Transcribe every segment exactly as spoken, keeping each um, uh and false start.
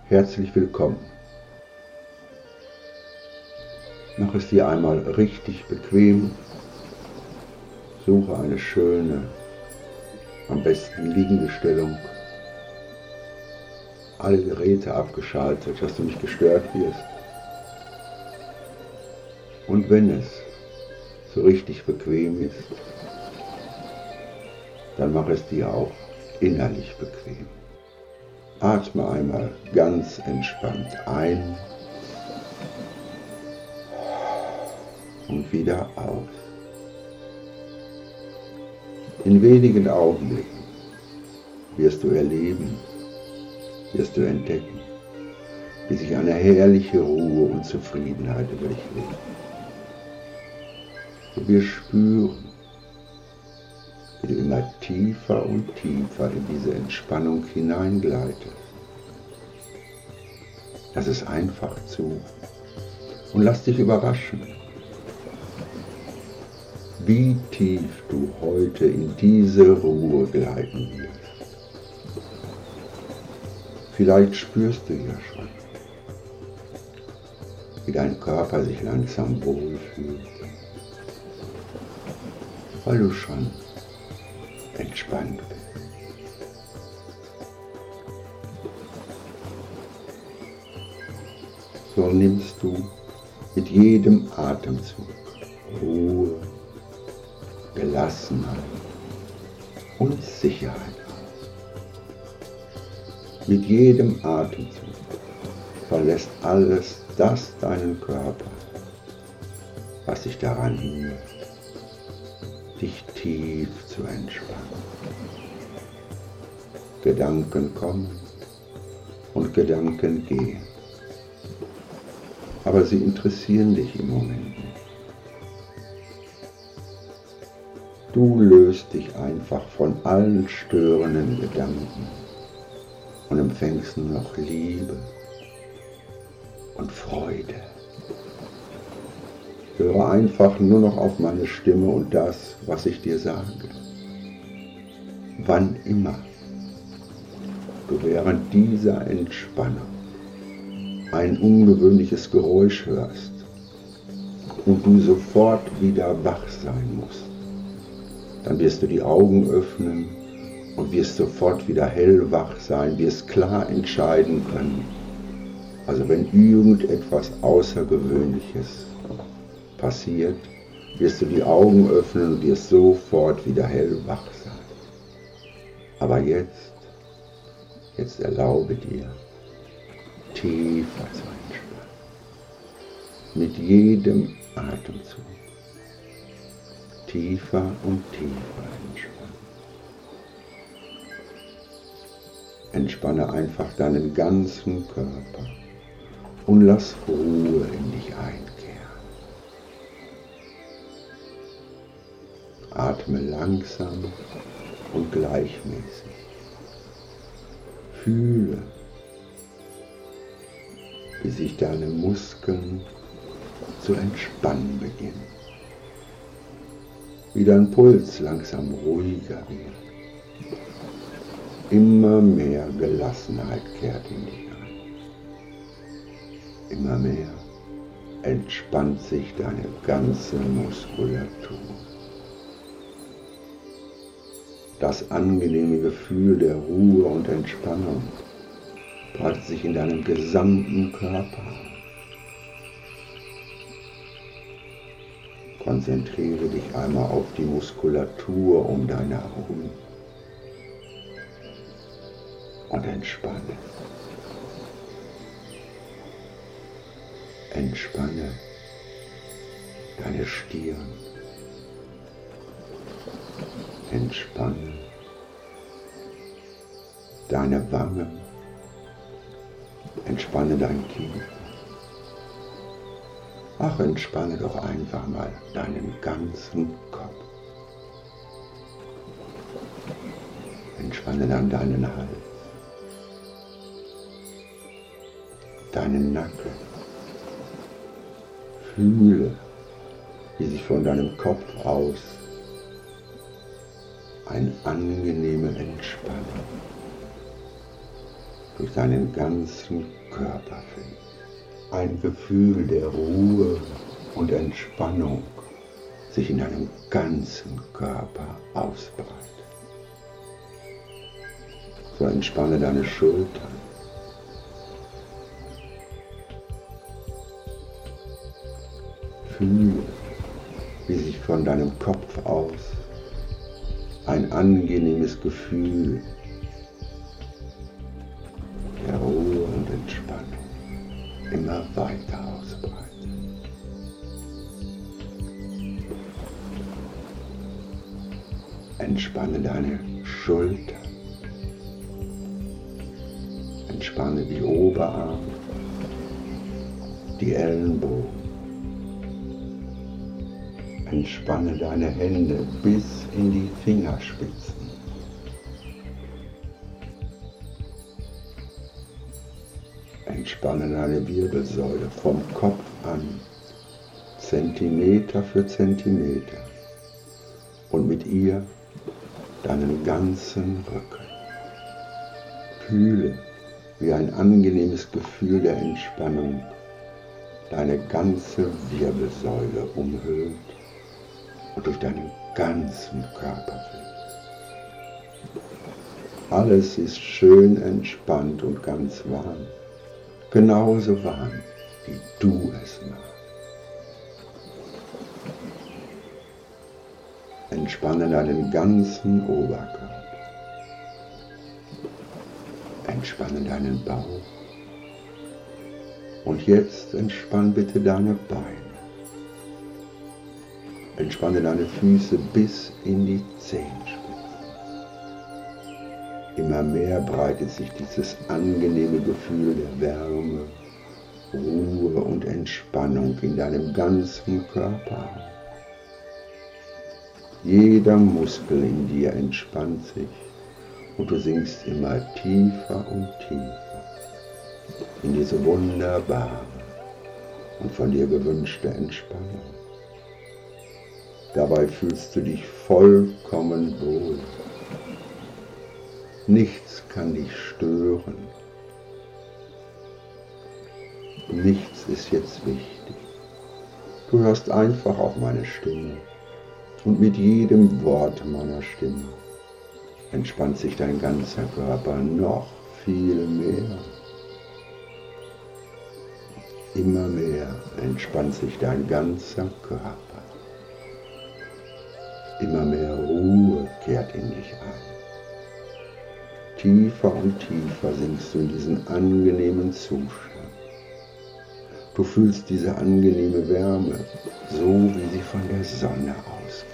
Herzlich willkommen. Mach es dir einmal richtig bequem. Suche eine schöne, am besten liegende Stellung. Alle Geräte abgeschaltet, dass du nicht gestört wirst. Und wenn es so richtig bequem ist, dann mach es dir auch innerlich bequem. Atme einmal ganz entspannt ein und wieder aus. In wenigen Augenblicken wirst du erleben, wirst du entdecken, wie sich eine herrliche Ruhe und Zufriedenheit über dich legt. Du wirst spüren, wie du immer tiefer und tiefer in diese Entspannung hineingleitest. Lass es einfach zu und lass dich überraschen, wie tief du heute in diese Ruhe gleiten wirst. Vielleicht spürst du ja schon, wie dein Körper sich langsam wohlfühlt, weil du schon entspannt bist. So nimmst du mit jedem Atemzug Ruhe, Gelassenheit und Sicherheit aus. Mit jedem Atemzug verlässt alles das deinen Körper, was dich daran hindert, dich tief zu entspannen. Gedanken kommen und Gedanken gehen, aber sie interessieren dich im Moment nicht. Du löst dich einfach von allen störenden Gedanken und empfängst nur noch Liebe und Freude. Höre einfach nur noch auf meine Stimme und das, was ich dir sage. Wann immer du während dieser Entspannung ein ungewöhnliches Geräusch hörst und du sofort wieder wach sein musst, dann wirst du die Augen öffnen und wirst sofort wieder hellwach sein, wirst klar entscheiden können. Also wenn irgendetwas Außergewöhnliches passiert, wirst du die Augen öffnen und wirst sofort wieder hellwach sein. Aber jetzt, jetzt erlaube dir, tiefer zu entspannen. Mit jedem Atemzug. Tiefer und tiefer entspannen. Entspanne einfach deinen ganzen Körper und lass Ruhe in dich einkehren. Atme langsam und gleichmäßig. Fühle, wie sich deine Muskeln zu entspannen beginnen. Wie dein Puls langsam ruhiger wird. Immer mehr Gelassenheit kehrt in dich ein. Immer mehr entspannt sich deine ganze Muskulatur. Das angenehme Gefühl der Ruhe und Entspannung breitet sich in deinem gesamten Körper. Konzentriere dich einmal auf die Muskulatur um deine Augen und entspanne. Entspanne deine Stirn. Entspanne deine Wangen. Entspanne dein Kinn. Ach, entspanne doch einfach mal deinen ganzen Kopf. Entspanne dann deinen Hals, deinen Nacken. Fühle, wie sich von deinem Kopf aus eine angenehme Entspannung durch deinen ganzen Körper fließt. Ein Gefühl der Ruhe und Entspannung sich in deinem ganzen Körper ausbreitet. So entspanne deine Schultern. Fühle, wie sich von deinem Kopf aus ein angenehmes Gefühl der Ruhe und Entspannung immer weiter ausbreitet. Entspanne deine Schultern. Entspanne die Oberarme, die Ellenbogen. Entspanne deine Hände bis in die Fingerspitzen. Entspanne deine Wirbelsäule vom Kopf an, Zentimeter für Zentimeter, und mit ihr deinen ganzen Rücken. Fühle, wie ein angenehmes Gefühl der Entspannung deine ganze Wirbelsäule umhüllt und durch deinen ganzen Körper fließt. Alles ist schön entspannt und ganz warm, genauso warm, wie du es magst. Entspanne deinen ganzen Oberkörper. Entspanne deinen Bauch. Und jetzt entspann bitte deine Beine. Entspanne deine Füße bis in die Zehenspitzen. Immer mehr breitet sich dieses angenehme Gefühl der Wärme, Ruhe und Entspannung in deinem ganzen Körper aus. Jeder Muskel in dir entspannt sich und du sinkst immer tiefer und tiefer in diese wunderbare und von dir gewünschte Entspannung. Dabei fühlst du dich vollkommen wohl. Nichts kann dich stören. Nichts ist jetzt wichtig. Du hörst einfach auf meine Stimme. Und mit jedem Wort meiner Stimme entspannt sich dein ganzer Körper noch viel mehr. Immer mehr entspannt sich dein ganzer Körper. Immer mehr Ruhe kehrt in dich ein. Tiefer und tiefer sinkst du in diesen angenehmen Zustand. Du fühlst diese angenehme Wärme, so wie sie von der Sonne ausgeht.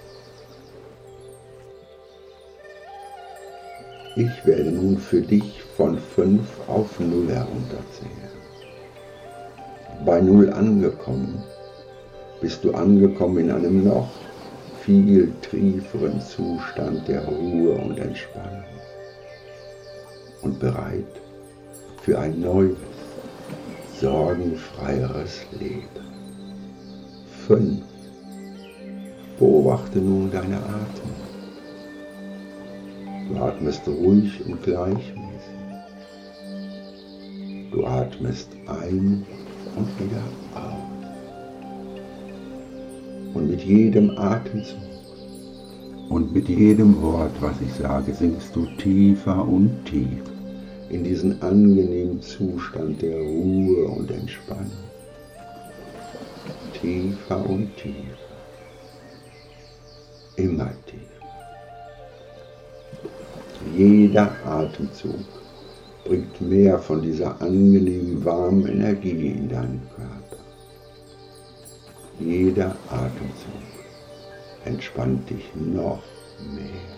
Ich werde nun für dich von fünf auf null herunterzählen. Bei null angekommen, bist du angekommen in einem noch viel tieferen Zustand der Ruhe und Entspannung und bereit für ein neues, sorgenfreieres Leben. fünf. Beobachte nun deine Atmung. Du atmest ruhig und gleichmäßig. Du atmest ein und wieder aus. Und mit jedem Atemzug und mit jedem Wort, was ich sage, sinkst du tiefer und tiefer in diesen angenehmen Zustand der Ruhe und Entspannung. Tiefer und tiefer. Immer tiefer. Jeder Atemzug bringt mehr von dieser angenehmen, warmen Energie in deinen Körper. Jeder Atemzug entspannt dich noch mehr.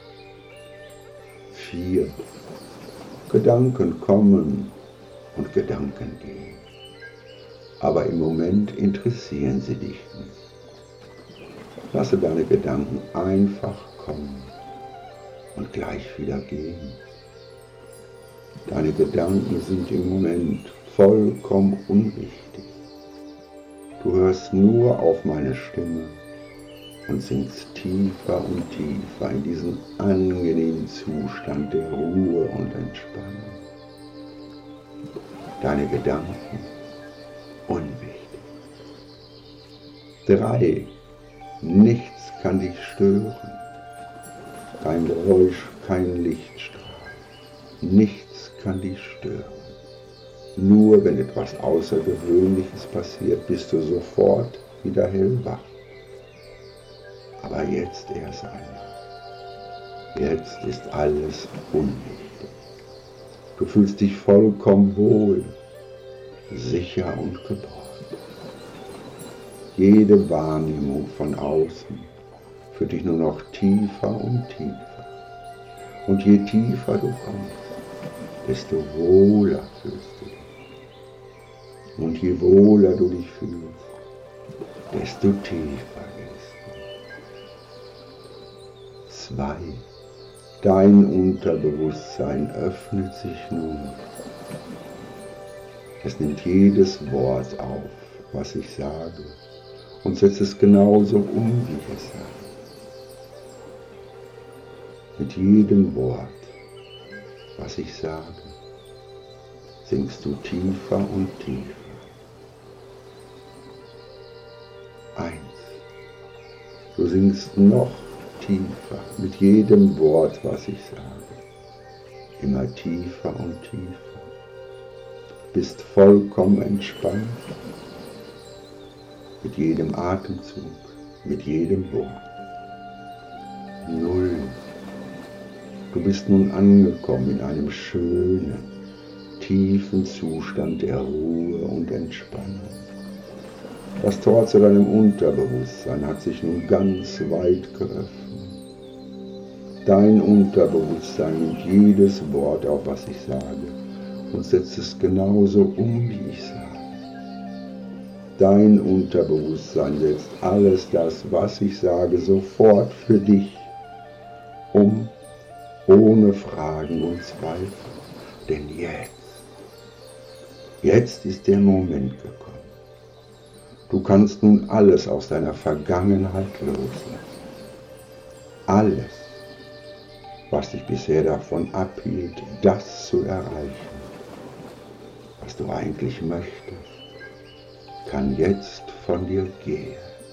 Vier. Gedanken kommen und Gedanken gehen. Aber im Moment interessieren sie dich nicht. Lasse deine Gedanken einfach kommen und gleich wieder gehen. Deine Gedanken sind im Moment vollkommen unwichtig. Du hörst nur auf meine Stimme und sinkst tiefer und tiefer in diesen angenehmen Zustand der Ruhe und Entspannung. deine Gedanken unwichtig. Drei, nichts kann dich stören, kein Geräusch, kein Lichtstrahl, nichts kann dich stören. Nur wenn etwas Außergewöhnliches passiert, bist du sofort wieder hellwach. Aber jetzt erst einmal. Jetzt ist alles unwichtig. Du fühlst dich vollkommen wohl, sicher und geborgen. Jede Wahrnehmung von außen führt dich nur noch tiefer und tiefer. Und je tiefer du kommst, desto wohler fühlst du dich. Und je wohler du dich fühlst, desto tiefer gehst du. Zwei. Dein Unterbewusstsein öffnet sich nun. Es nimmt jedes Wort auf, was ich sage, und setzt es genauso um, wie ich es sage. Mit jedem Wort, was ich sage, sinkst du tiefer und tiefer. Eins. Du sinkst noch tiefer mit jedem Wort, was ich sage. Immer tiefer und tiefer. Bist vollkommen entspannt. Mit jedem Atemzug, mit jedem Wort. Null. Du bist nun angekommen in einem schönen, tiefen Zustand der Ruhe und Entspannung. Das Tor zu deinem Unterbewusstsein hat sich nun ganz weit geöffnet. Dein Unterbewusstsein nimmt jedes Wort auf, was ich sage, und setzt es genauso um, wie ich sage. Dein Unterbewusstsein setzt alles das, was ich sage, sofort für dich um, ohne Fragen und Zweifel. Denn jetzt, jetzt ist der Moment gekommen. Du kannst nun alles aus deiner Vergangenheit loslassen. Alles, was dich bisher davon abhielt, das zu erreichen, was du eigentlich möchtest, kann jetzt von dir gehen.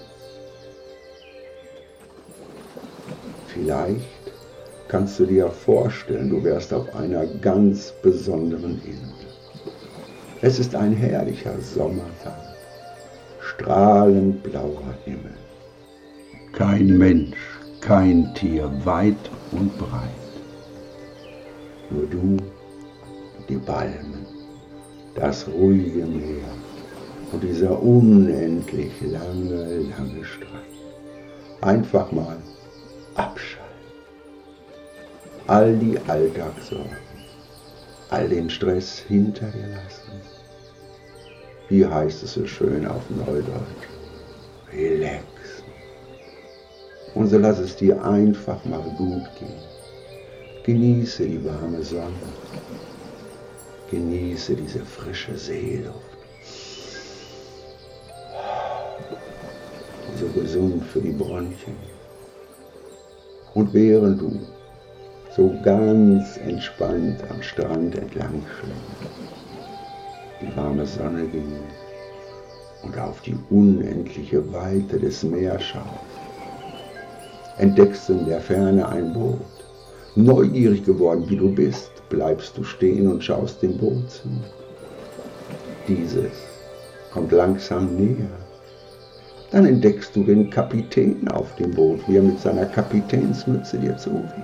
Vielleicht kannst du dir vorstellen, du wärst auf einer ganz besonderen Insel. Es ist ein herrlicher Sommertag, strahlend blauer Himmel. Kein Mensch, kein Tier, weit und breit. Nur du, die Palmen, das ruhige Meer und dieser unendlich lange, lange Strand. Einfach mal abschalten. All die Alltagssorgen, all den Stress hinter dir lassen. Wie heißt es so schön auf Neudeutsch? Relax. Und so lass es dir einfach mal gut gehen. Genieße die warme Sonne. Genieße diese frische Seeluft. So gesund für die Bronchien. Und während du so ganz entspannt am Strand entlang schwingst, die warme Sonne genießt und auf die unendliche Weite des Meeres schaust, entdeckst du in der Ferne ein Boot. Neugierig geworden, wie du bist, bleibst du stehen und schaust dem Boot zu. Dieses kommt langsam näher. Dann entdeckst du den Kapitän auf dem Boot, wie er mit seiner Kapitänsmütze dir zuwinkt.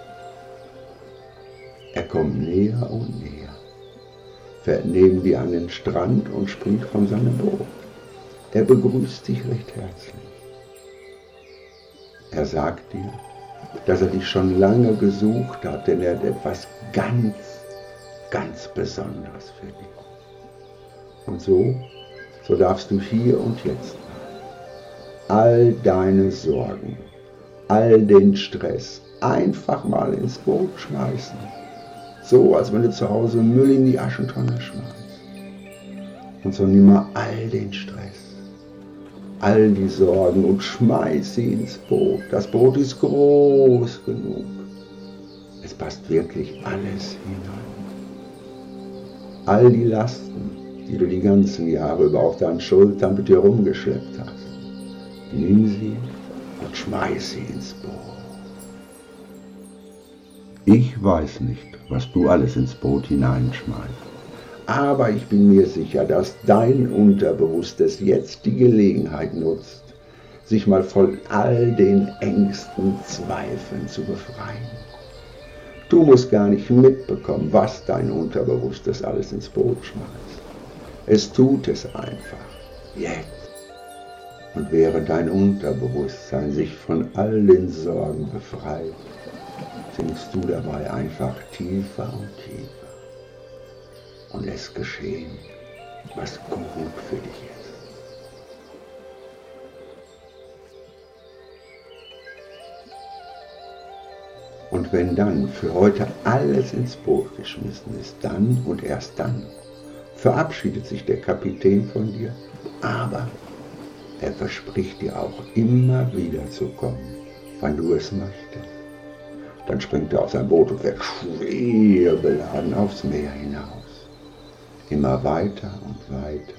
Er kommt näher und näher, fährt neben dir an den Strand und springt von seinem Boot. Er begrüßt dich recht herzlich. Er sagt dir, dass er dich schon lange gesucht hat, denn er hat etwas ganz, ganz Besonderes für dich. Und so, so darfst du hier und jetzt all deine Sorgen, all den Stress einfach mal ins Boot schmeißen. So, als wenn du zu Hause Müll in die Aschentonne schmeißt. Und so nimm mal all den Stress, all die Sorgen und schmeiß sie ins Boot. Das Boot ist groß genug. Es passt wirklich alles hinein. All die Lasten, die du die ganzen Jahre über auf deinen Schultern mit dir rumgeschleppt hast, nimm sie und schmeiß sie ins Boot. Ich weiß nicht, was du alles ins Boot hineinschmeißt, aber ich bin mir sicher, dass dein Unterbewusstes jetzt die Gelegenheit nutzt, sich mal von all den Ängsten, Zweifeln zu befreien. Du musst gar nicht mitbekommen, was dein Unterbewusstes alles ins Boot schmeißt. Es tut es einfach, jetzt. Und während dein Unterbewusstsein sich von all den Sorgen befreit, sinkst du dabei einfach tiefer und tiefer und lässt geschehen, was gut für dich ist. Und wenn dann für heute alles ins Boot geschmissen ist, dann und erst dann verabschiedet sich der Kapitän von dir, aber er verspricht dir auch immer wieder zu kommen, wann du es möchtest. Dann springt er aus seinem Boot und fährt schwer beladen aufs Meer hinaus. Immer weiter und weiter.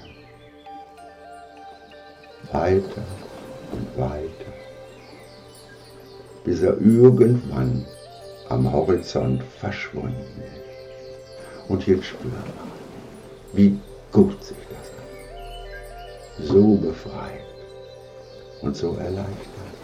Weiter und weiter. Bis er irgendwann am Horizont verschwunden ist. Und jetzt spür mal, wie gut sich das an. So befreit und so erleichtert.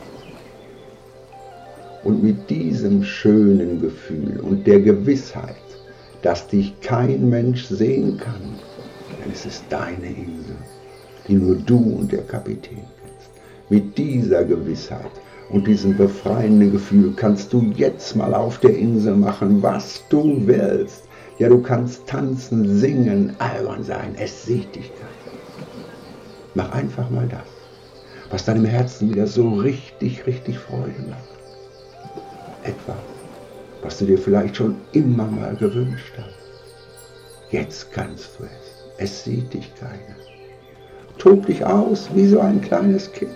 Und mit diesem schönen Gefühl und der Gewissheit, dass dich kein Mensch sehen kann, denn es ist deine Insel, die nur du und der Kapitän kennst. Mit dieser Gewissheit und diesem befreienden Gefühl kannst du jetzt mal auf der Insel machen, was du willst. Ja, du kannst tanzen, singen, albern sein, es sieht dich keiner. Mach einfach mal das, was deinem Herzen wieder so richtig, richtig Freude macht. Etwas, was du dir vielleicht schon immer mal gewünscht hast. Jetzt kannst du es. Es sieht dich keiner. Tob dich aus wie so ein kleines Kind.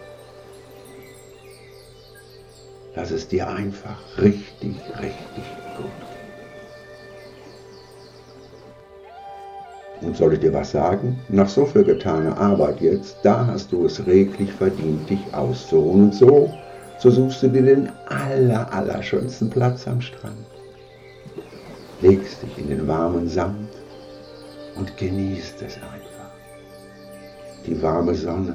Lass es dir einfach richtig, richtig gut gehen. Und soll ich dir was sagen? Nach so viel getaner Arbeit jetzt, da hast du es reglich verdient, dich auszuruhen. Und so So suchst du dir den aller, allerschönsten Platz am Strand, legst dich in den warmen Sand und genießt es einfach. Die warme Sonne,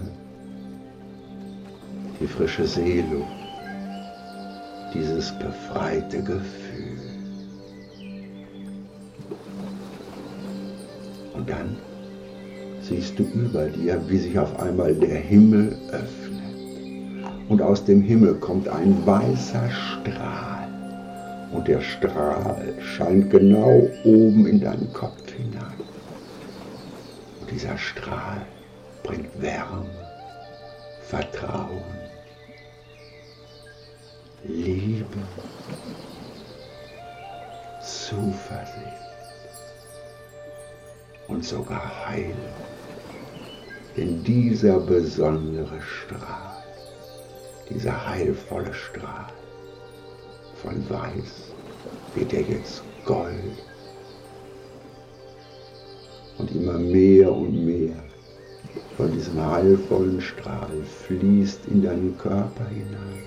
die frische Seeluft, dieses befreite Gefühl. Und dann siehst du über dir, wie sich auf einmal der Himmel öffnet. Und aus dem Himmel kommt ein weißer Strahl. Und der Strahl scheint genau oben in deinen Kopf hinein. Und dieser Strahl bringt Wärme, Vertrauen, Liebe, Zuversicht und sogar Heilung. Denn dieser besondere Strahl, dieser heilvolle Strahl von Weiß wird er jetzt Gold. Und immer mehr und mehr von diesem heilvollen Strahl fließt in deinen Körper hinein.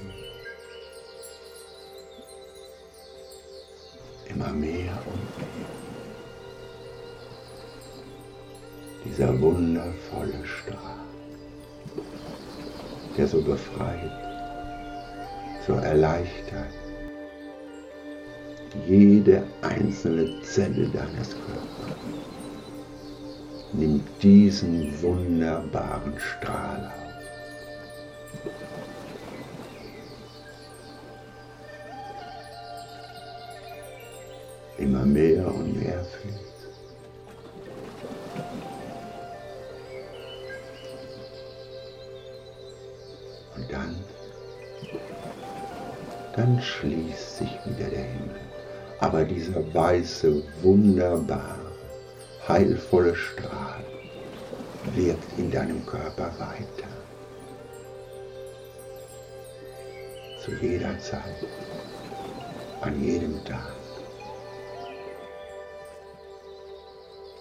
Immer mehr und mehr. Dieser wundervolle Strahl, der so befreit, so erleichtert jede einzelne Zelle deines Körpers. Nimm diesen wunderbaren Strahl auf. Immer mehr und mehr fließt. Und dann, dann schließt sich wieder der Himmel. Aber dieser weiße, wunderbare, heilvolle Strahl wirkt in deinem Körper weiter. Zu jeder Zeit, an jedem Tag.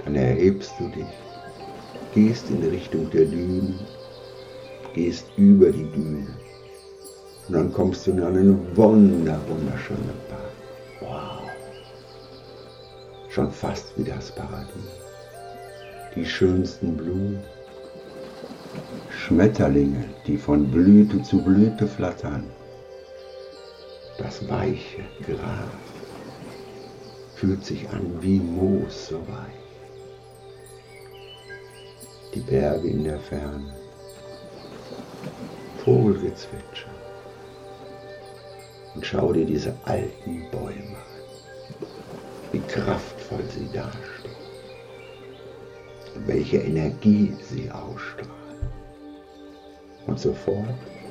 Dann erhebst du dich, gehst in Richtung der Dünen, gehst über die Düne und dann kommst du in einen wunder, wunderschönen Park. Wow! Schon fast wie das Paradies. Die schönsten Blumen, Schmetterlinge, die von Blüte zu Blüte flattern. Das weiche Gras fühlt sich an wie Moos, so weich. Die Berge in der Ferne, Vogelgezwitscher. Und schau dir diese alten Bäume an, wie kraftvoll sie dastehen und welche Energie sie ausstrahlen. Und sofort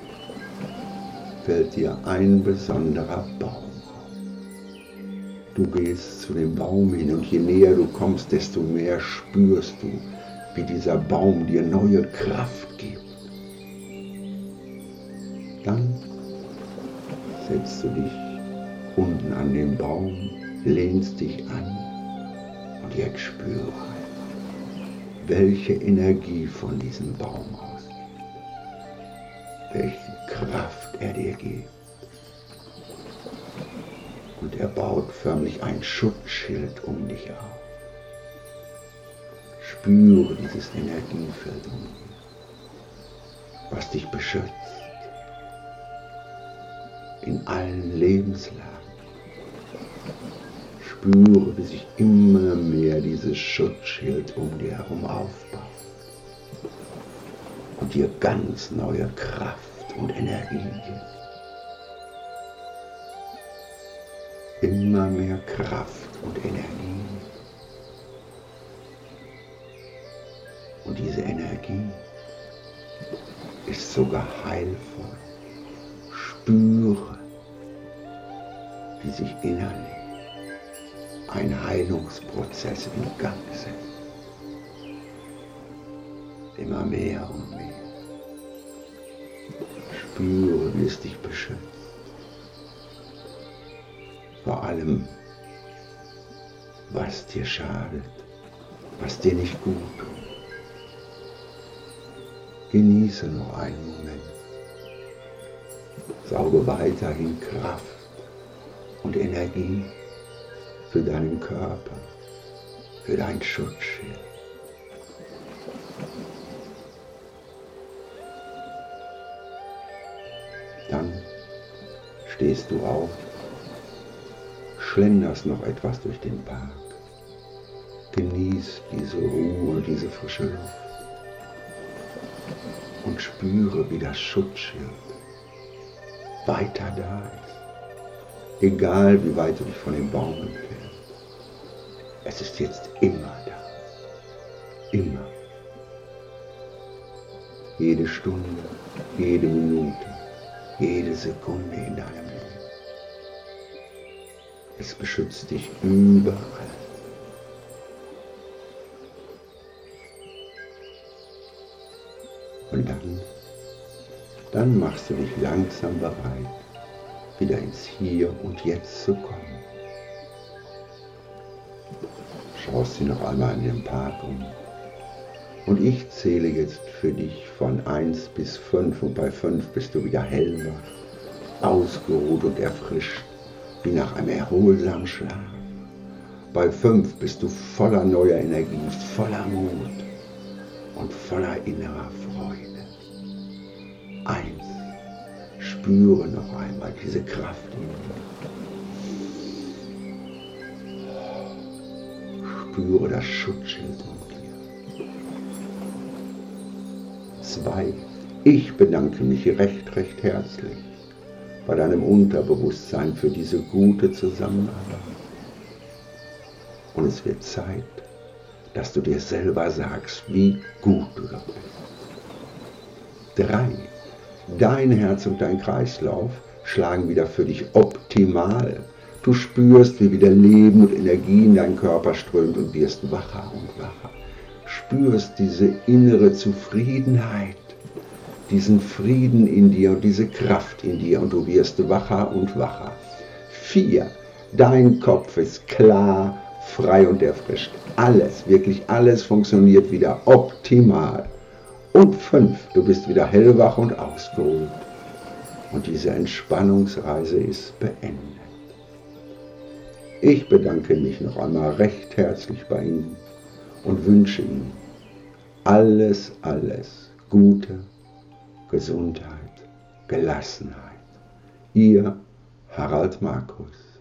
fällt dir ein besonderer Baum auf. Du gehst zu dem Baum hin und je näher du kommst, desto mehr spürst du, wie dieser Baum dir neue Kraft gibt. Dann setzt du dich unten an den Baum, lehnst dich an und jetzt spüre, welche Energie von diesem Baum ausgeht, welche Kraft er dir gibt. Und er baut förmlich ein Schutzschild um dich auf. Spüre dieses Energiefeld um dich, was dich beschützt in allen Lebenslagen. Spüre, wie sich immer mehr dieses Schutzschild um dir herum aufbaut und dir ganz neue Kraft und Energie gibt. Immer mehr Kraft und Energie. Und diese Energie ist sogar heilvoll. Spüre, wie sich innerlich ein Heilungsprozess in Gang setzt. Immer mehr und mehr. Spüre, wie es dich beschützt. Vor allem, was dir schadet, was dir nicht gut tut. Genieße noch einen Moment. Sauge weiterhin Kraft und Energie für deinen Körper, für dein Schutzschild. Dann stehst du auf, schlenderst noch etwas durch den Park, genieß diese Ruhe, diese frische Luft und spüre, wie das Schutzschild weiter da ist, egal wie weit du dich von dem Baum entfernst. Es ist jetzt immer da, immer. Jede Stunde, jede Minute, jede Sekunde in deinem Leben. Es beschützt dich überall. Und dann, dann machst du dich langsam bereit, wieder ins Hier und Jetzt zu kommen. Schaust dich noch einmal in den Park um. Und ich zähle jetzt für dich von eins bis fünf und bei fünf bist du wieder hellwach, ausgeruht und erfrischt, wie nach einem erholsamen Schlaf. Bei fünf bist du voller neuer Energie, voller Mut und voller innerer Freude. Eins, spüre noch einmal diese Kraft in dir. Spüre das Schutzschild um dir. Zwei, ich bedanke mich recht, recht herzlich bei deinem Unterbewusstsein für diese gute Zusammenarbeit. Und es wird Zeit, dass du dir selber sagst, wie gut du doch bist. Drei, dein Herz und dein Kreislauf schlagen wieder für dich optimal. Du spürst, wie wieder Leben und Energie in deinen Körper strömt und wirst wacher und wacher. Spürst diese innere Zufriedenheit, diesen Frieden in dir und diese Kraft in dir und du wirst wacher und wacher. Vier, dein Kopf ist klar, frei und erfrischt. Alles, wirklich alles funktioniert wieder optimal. Und fünf, du bist wieder hellwach und ausgeruht. Und diese Entspannungsreise ist beendet. Ich bedanke mich noch einmal recht herzlich bei Ihnen und wünsche Ihnen alles, alles Gute, Gesundheit, Gelassenheit. Ihr Harald Markus.